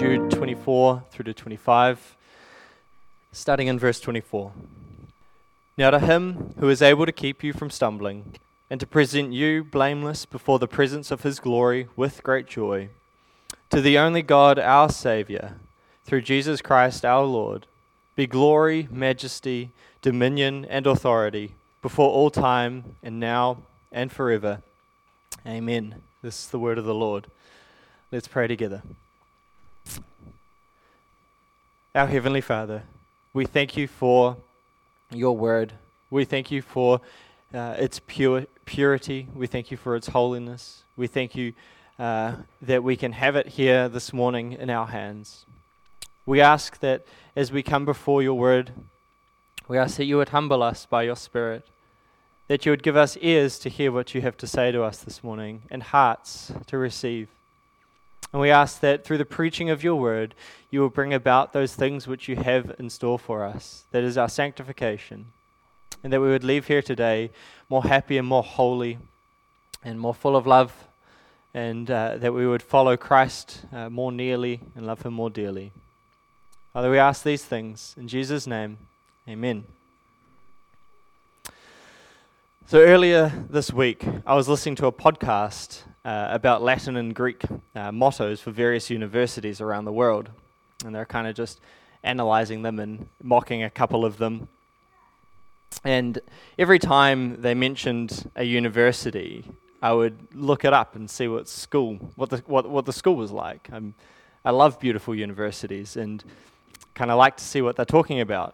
Jude 24 through to 25, starting in verse 24. Now to him who is able to keep you from stumbling, and to present you blameless before the presence of his glory with great joy, to the only God our Saviour, through Jesus Christ our Lord, be glory, majesty, dominion, and authority before all time, and now, and forever. Amen. This is the word of the Lord. Let's pray together. Our Heavenly Father, we thank you for your word. We thank you for its purity. We thank you for its holiness. We thank you that we can have it here this morning in our hands. We ask that as we come before your word, we ask that you would humble us by your Spirit, that you would give us ears to hear what you have to say to us this morning, and hearts to receive. And we ask that through the preaching of your word, you will bring about those things which you have in store for us, that is our sanctification, and that we would leave here today more happy and more holy and more full of love, and that we would follow Christ more nearly and love him more dearly. Father, we ask these things in Jesus' name. Amen. So earlier this week, I was listening to a podcast about Latin and Greek mottos for various universities around the world. And they're kind of just analyzing them and mocking a couple of them. And every time they mentioned a university, I would look it up and see what the school was like. I love beautiful universities and kind of like to see what they're talking about.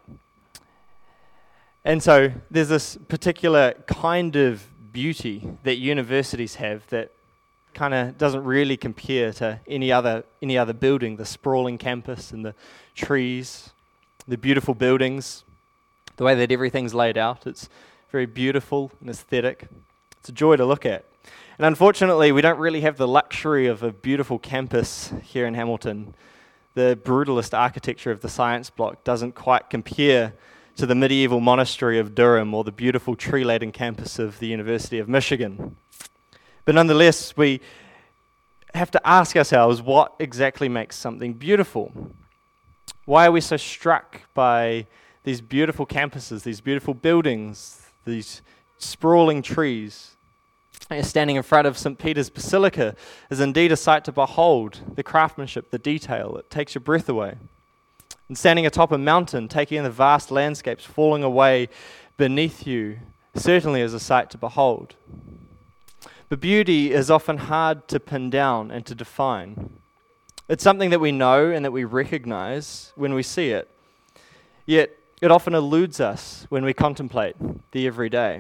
And so there's this particular kind of beauty that universities have that kind of doesn't really compare to any other building. The sprawling campus and the trees, the beautiful buildings, the way that everything's laid out. It's very beautiful and aesthetic. It's a joy to look at. And unfortunately, we don't really have the luxury of a beautiful campus here in Hamilton. The brutalist architecture of the science block doesn't quite compare to the medieval monastery of Durham or the beautiful tree-laden campus of the University of Michigan. But nonetheless, we have to ask ourselves, what exactly makes something beautiful? Why are we so struck by these beautiful campuses, these beautiful buildings, these sprawling trees? Standing in front of St. Peter's Basilica is indeed a sight to behold. The craftsmanship, the detail, it takes your breath away. And standing atop a mountain, taking in the vast landscapes falling away beneath you, certainly is a sight to behold. But beauty is often hard to pin down and to define. It's something that we know and that we recognize when we see it. Yet it often eludes us when we contemplate the everyday.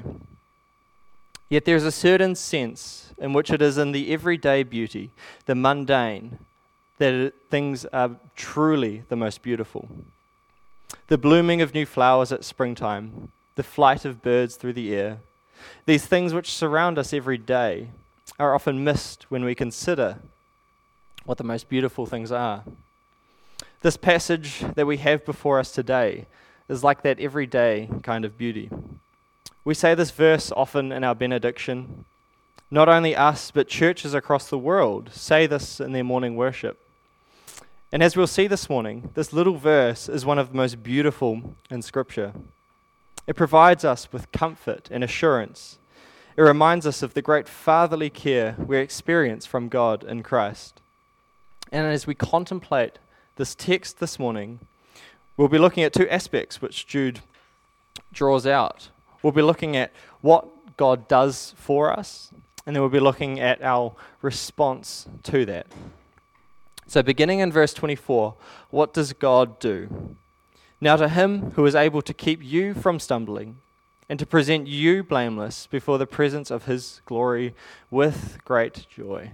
Yet there's a certain sense in which it is in the everyday beauty, the mundane, that things are truly the most beautiful. The blooming of new flowers at springtime, the flight of birds through the air, these things which surround us every day are often missed when we consider what the most beautiful things are. This passage that we have before us today is like that everyday kind of beauty. We say this verse often in our benediction. Not only us, but churches across the world say this in their morning worship. And as we'll see this morning, this little verse is one of the most beautiful in Scripture. It provides us with comfort and assurance. It reminds us of the great fatherly care we experience from God in Christ. And as we contemplate this text this morning, we'll be looking at two aspects which Jude draws out. We'll be looking at what God does for us, and then we'll be looking at our response to that. So beginning in verse 24, what does God do? Now to him who is able to keep you from stumbling and to present you blameless before the presence of his glory with great joy.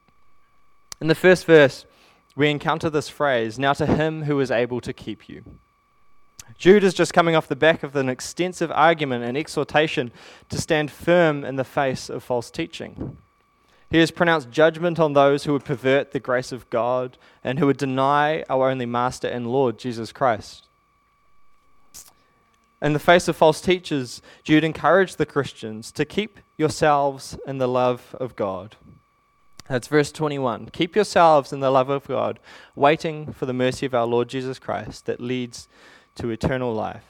In the first verse, we encounter this phrase, now to him who is able to keep you. Jude is just coming off the back of an extensive argument and exhortation to stand firm in the face of false teaching. He has pronounced judgment on those who would pervert the grace of God and who would deny our only Master and Lord, Jesus Christ. In the face of false teachers, Jude encouraged the Christians to keep yourselves in the love of God. That's verse 21. Keep yourselves in the love of God, waiting for the mercy of our Lord Jesus Christ that leads to eternal life.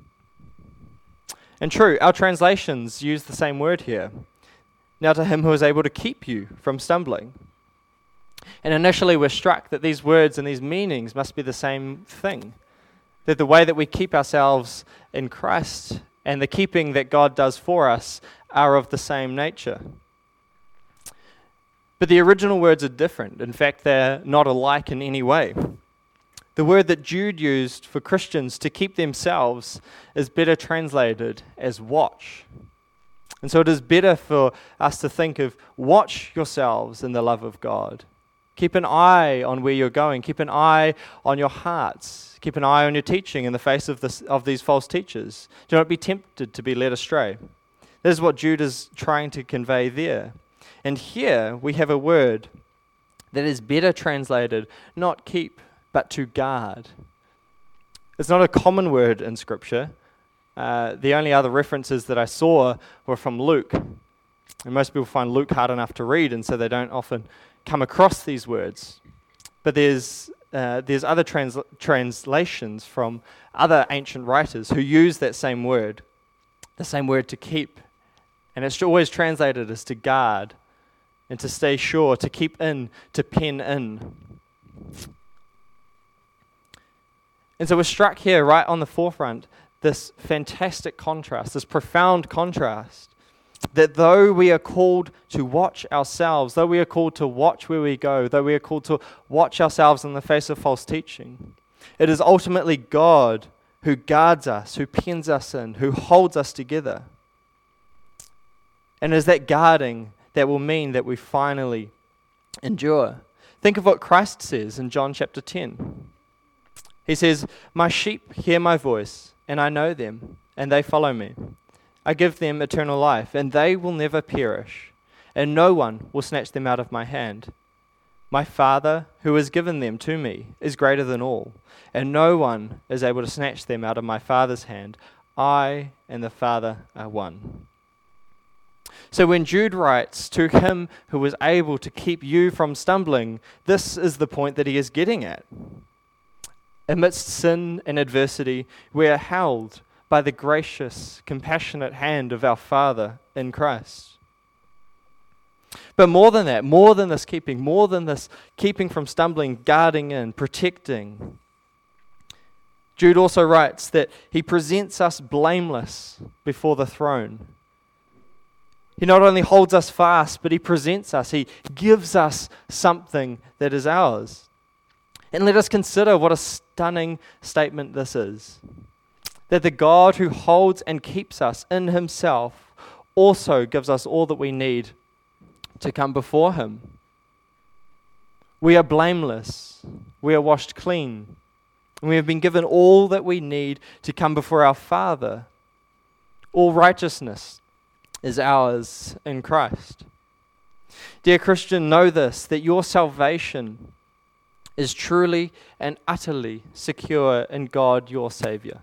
And true, our translations use the same word here. Now to him who is able to keep you from stumbling. And initially we're struck that these words and these meanings must be the same thing. That the way that we keep ourselves in Christ and the keeping that God does for us are of the same nature. But the original words are different. In fact, they're not alike in any way. The word that Jude used for Christians to keep themselves is better translated as watch. And so it is better for us to think of watch yourselves in the love of God. Keep an eye on where you're going. Keep an eye on your hearts. Keep an eye on your teaching in the face of these false teachers. Do not be tempted to be led astray. This is what Jude is trying to convey there. And here we have a word that is better translated, not keep, but to guard. It's not a common word in Scripture. The only other references that I saw were from Luke. And most people find Luke hard enough to read, and so they don't often come across these words. But there's other translations from other ancient writers who use that same word to keep. And it's always translated as to guard and to stay sure, to keep in, to pen in. And so we're struck here right on the forefront, this fantastic contrast, this profound contrast, that though we are called to watch ourselves, though we are called to watch where we go, though we are called to watch ourselves in the face of false teaching, it is ultimately God who guards us, who pens us in, who holds us together. And it is that guarding that will mean that we finally endure. Think of what Christ says in John chapter 10. He says, "My sheep hear my voice, and I know them, and they follow me. I give them eternal life, and they will never perish, and no one will snatch them out of my hand. My Father, who has given them to me, is greater than all, and no one is able to snatch them out of my Father's hand. I and the Father are one." So when Jude writes, "To him who was able to keep you from stumbling," this is the point that he is getting at. Amidst sin and adversity, we are held by the gracious, compassionate hand of our Father in Christ. But more than that, more than this keeping from stumbling, guarding in, protecting, Jude also writes that he presents us blameless before the throne. He not only holds us fast, but he presents us, he gives us something that is ours. And let us consider what a stunning statement this is. That the God who holds and keeps us in himself also gives us all that we need to come before him. We are blameless. We are washed clean. And we have been given all that we need to come before our Father. All righteousness is ours in Christ. Dear Christian, know this, that your salvation is truly and utterly secure in God your Savior.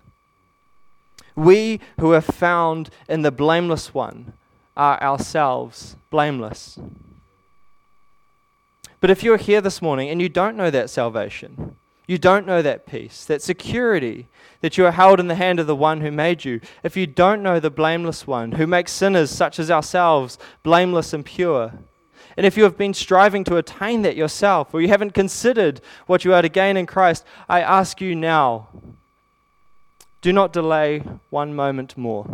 We who are found in the blameless one are ourselves blameless. But if you are here this morning and you don't know that salvation, you don't know that peace, that security, that you are held in the hand of the one who made you, if you don't know the blameless one who makes sinners such as ourselves blameless and pure, and if you have been striving to attain that yourself, or you haven't considered what you are to gain in Christ, I ask you now, do not delay one moment more.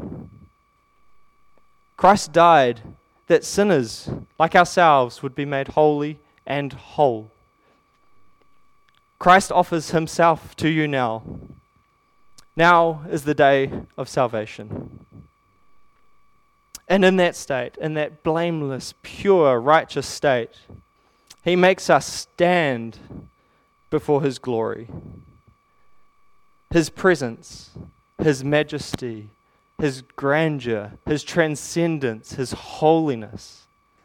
Christ died that sinners like ourselves would be made holy and whole. Christ offers himself to you now. Now is the day of salvation. And in that state, in that blameless, pure, righteous state, he makes us stand before his glory. His presence, his majesty, his grandeur, his transcendence, his holiness.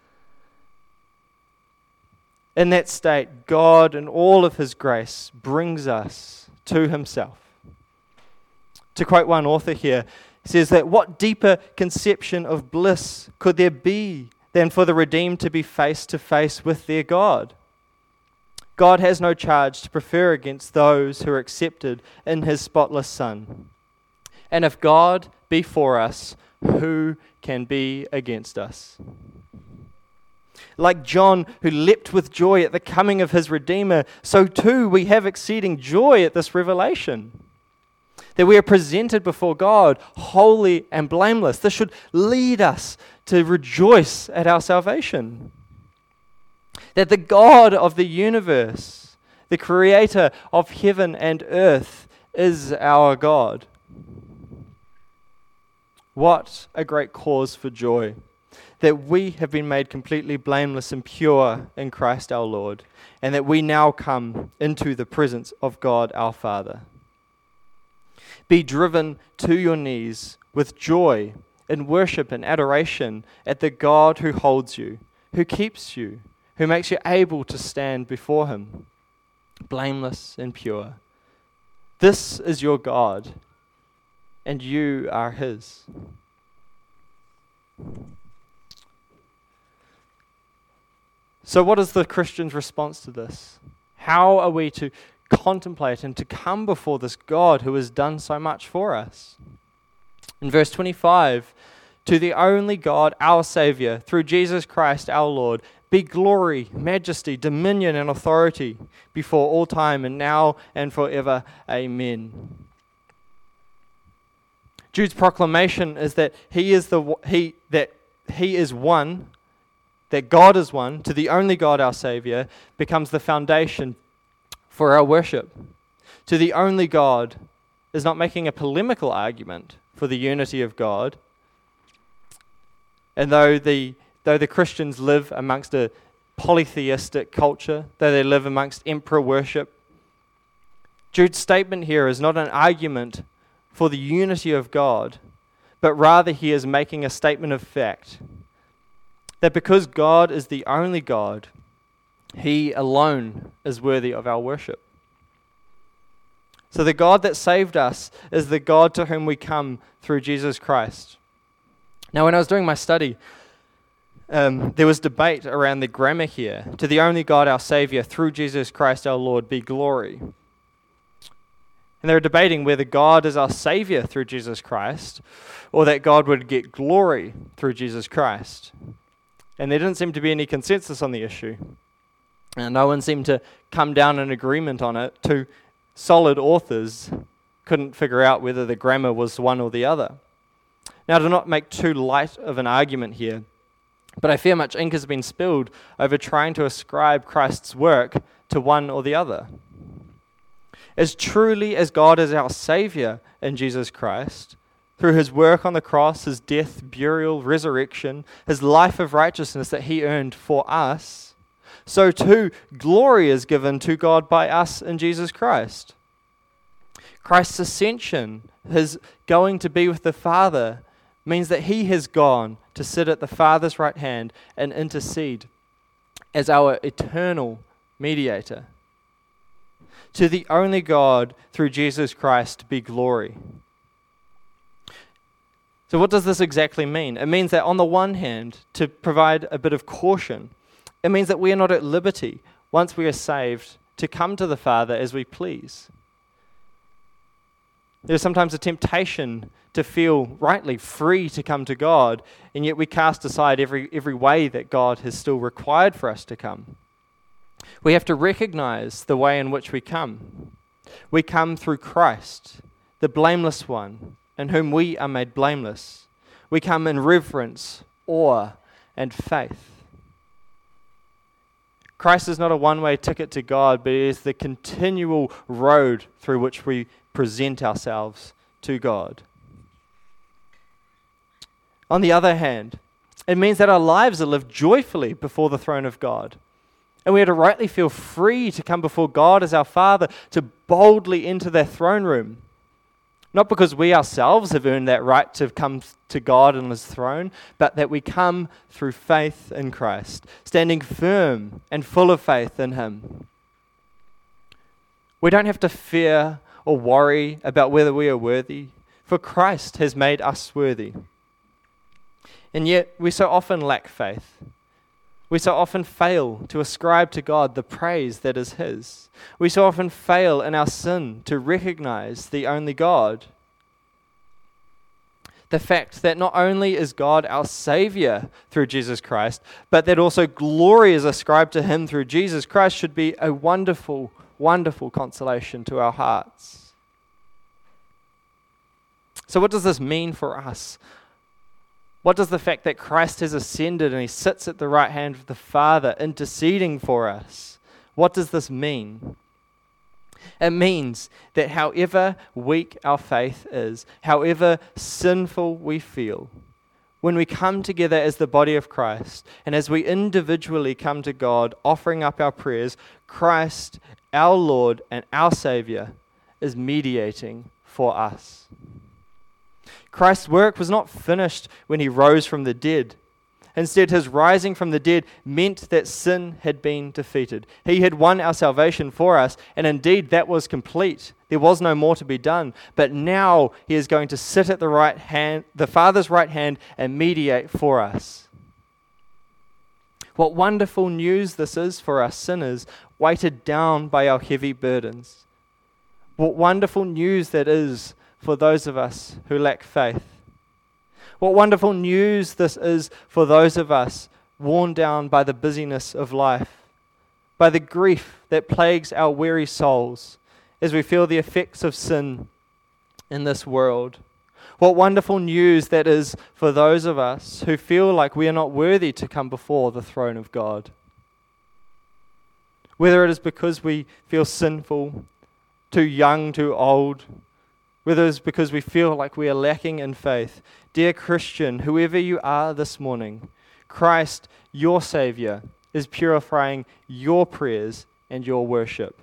In that state, God, in all of his grace, brings us to himself. To quote one author here, he says that what deeper conception of bliss could there be than for the redeemed to be face to face with their God. God has no charge to prefer against those who are accepted in his spotless Son. And if God be for us, who can be against us? Like John, who leapt with joy at the coming of his Redeemer, so too we have exceeding joy at this revelation, that we are presented before God holy and blameless. This should lead us to rejoice at our salvation. That the God of the universe, the creator of heaven and earth, is our God. What a great cause for joy, that we have been made completely blameless and pure in Christ our Lord, and that we now come into the presence of God our Father. Be driven to your knees with joy in worship and adoration at the God who holds you, who keeps you, who makes you able to stand before him, blameless and pure. This is your God, and you are his. So what is the Christian's response to this? How are we to contemplate and to come before this God who has done so much for us? In verse 25, to the only God, our Savior, through Jesus Christ our Lord, be glory, majesty, dominion, and authority before all time and now and forever. Amen. Jude's proclamation is that that God is one, to the only God, our Savior, becomes the foundation for our worship. To the only God is not making a polemical argument for the unity of God. And though the Christians live amongst a polytheistic culture, though they live amongst emperor worship, Jude's statement here is not an argument for the unity of God, but rather he is making a statement of fact, that because God is the only God, he alone is worthy of our worship. So the God that saved us is the God to whom we come through Jesus Christ. Now, when I was doing my study, there was debate around the grammar here. To the only God, our Savior, through Jesus Christ our Lord, be glory. And they were debating whether God is our Savior through Jesus Christ, or that God would get glory through Jesus Christ. And there didn't seem to be any consensus on the issue. And no one seemed to come down in agreement on it. Two solid authors couldn't figure out whether the grammar was one or the other. Now, to not make too light of an argument here, but I fear much ink has been spilled over trying to ascribe Christ's work to one or the other. As truly as God is our Savior in Jesus Christ, through his work on the cross, his death, burial, resurrection, his life of righteousness that he earned for us, so too glory is given to God by us in Jesus Christ. Christ's ascension, his going to be with the Father, means that he has gone to sit at the Father's right hand and intercede as our eternal mediator. To the only God, through Jesus Christ, be glory. So what does this exactly mean? It means that on the one hand, to provide a bit of caution, it means that we are not at liberty, once we are saved, to come to the Father as we please. There's sometimes a temptation to feel rightly free to come to God, and yet we cast aside every way that God has still required for us to come. We have to recognize the way in which we come. We come through Christ, the blameless one, in whom we are made blameless. We come in reverence, awe, and faith. Christ is not a one-way ticket to God, but it is the continual road through which we present ourselves to God. On the other hand, it means that our lives are lived joyfully before the throne of God. And we are to rightly feel free to come before God as our Father, to boldly enter their throne room. Not because we ourselves have earned that right to come to God and his throne, but that we come through faith in Christ, standing firm and full of faith in him. We don't have to fear or worry about whether we are worthy, for Christ has made us worthy. And yet we so often lack faith. We so often fail to ascribe to God the praise that is His. We so often fail in our sin to recognize the only God. The fact that not only is God our Savior through Jesus Christ, but that also glory is ascribed to Him through Jesus Christ should be a wonderful, wonderful consolation to our hearts. So what does this mean for us? What does the fact that Christ has ascended and He sits at the right hand of the Father interceding for us, what does this mean? It means that however weak our faith is, however sinful we feel, when we come together as the body of Christ, and as we individually come to God, offering up our prayers, Christ, our Lord and our Savior, is mediating for us. Christ's work was not finished when He rose from the dead. Instead, His rising from the dead meant that sin had been defeated. He had won our salvation for us, and indeed that was complete. There was no more to be done. But now He is going to sit at the right hand, the Father's right hand, and mediate for us. What wonderful news this is for us sinners, weighted down by our heavy burdens. What wonderful news that is for those of us who lack faith. What wonderful news this is for those of us worn down by the busyness of life, by the grief that plagues our weary souls as we feel the effects of sin in this world. What wonderful news that is for those of us who feel like we are not worthy to come before the throne of God. Whether it is because we feel sinful, too young, too old, whether it's because we feel like we are lacking in faith. Dear Christian, whoever you are this morning, Christ, your Savior, is purifying your prayers and your worship.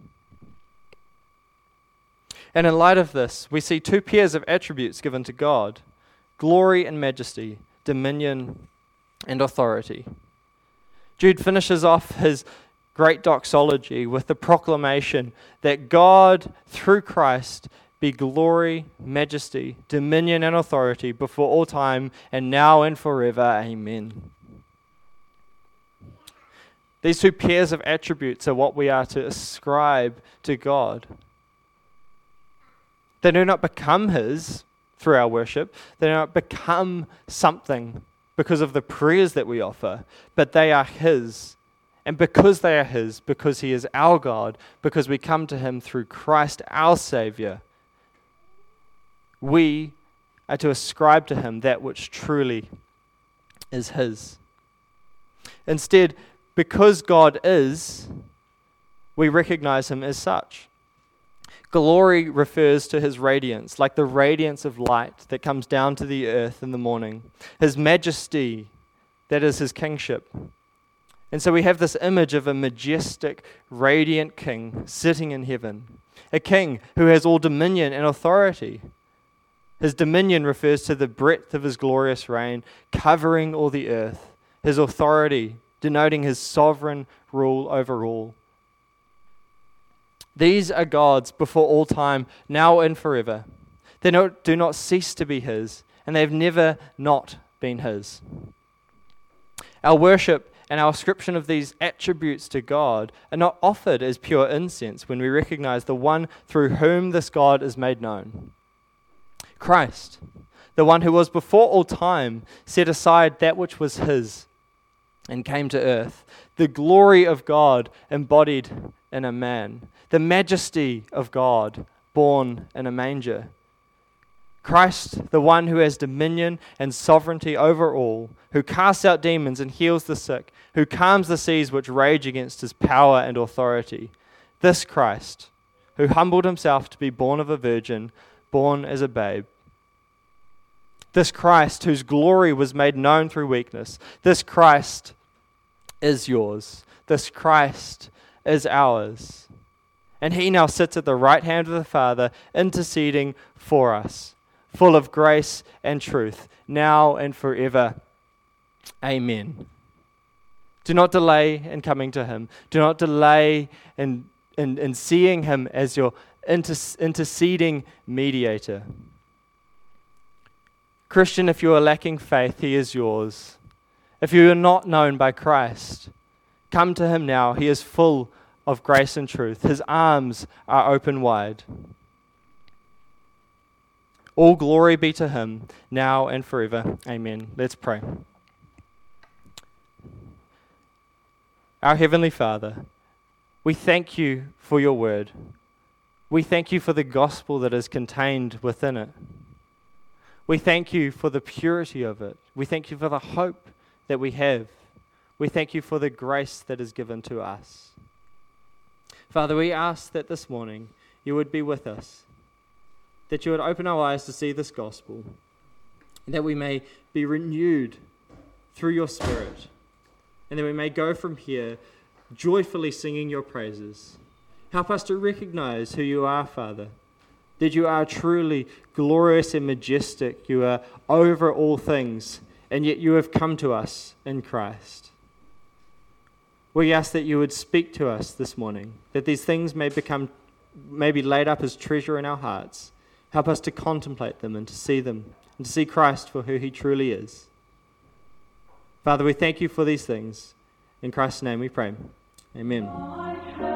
And in light of this, we see two pairs of attributes given to God: glory and majesty, dominion and authority. Jude finishes off his great doxology with the proclamation that God, through Christ, be glory, majesty, dominion, and authority before all time, and now and forever. Amen. These two pairs of attributes are what we are to ascribe to God. They do not become His through our worship. They do not become something because of the prayers that we offer, but they are His. And because they are His, because He is our God, because we come to Him through Christ, our Savior, we are to ascribe to Him that which truly is His. Instead, because God is, we recognize Him as such. Glory refers to His radiance, like the radiance of light that comes down to the earth in the morning. His majesty, that is His kingship. And so we have this image of a majestic, radiant king sitting in heaven, a king who has all dominion and authority. His dominion refers to the breadth of His glorious reign, covering all the earth. His authority, denoting His sovereign rule over all. These are God's before all time, now and forever. They do not cease to be His, and they have never not been His. Our worship and our ascription of these attributes to God are not offered as pure incense when we recognize the one through whom this God is made known. Christ, the one who was before all time, set aside that which was His and came to earth. The glory of God embodied in a man. The majesty of God born in a manger. Christ, the one who has dominion and sovereignty over all, who casts out demons and heals the sick, who calms the seas which rage against His power and authority. This Christ, who humbled Himself to be born of a virgin, born as a babe. This Christ, whose glory was made known through weakness. This Christ is yours. This Christ is ours. And He now sits at the right hand of the Father, interceding for us, full of grace and truth, now and forever. Amen. Do not delay in coming to Him. Do not delay in seeing Him as your interceding mediator. Christian, if you are lacking faith, He is yours. If you are not known by Christ, come to Him now. He is full of grace and truth. His arms are open wide. All glory be to Him, now and forever. Amen. Let's pray. Our Heavenly Father, we thank You for Your word. We thank You for the gospel that is contained within it. We thank You for the purity of it. We thank You for the hope that we have. We thank You for the grace that is given to us. Father, we ask that this morning You would be with us, that You would open our eyes to see this gospel, and that we may be renewed through Your Spirit, and that we may go from here joyfully singing Your praises. Help us to recognize who You are, Father, that You are truly glorious and majestic. You are over all things, and yet You have come to us in Christ. We ask that You would speak to us this morning, that these things may be laid up as treasure in our hearts. Help us to contemplate them and to see them, and to see Christ for who He truly is. Father, we thank You for these things. In Christ's name we pray. Amen.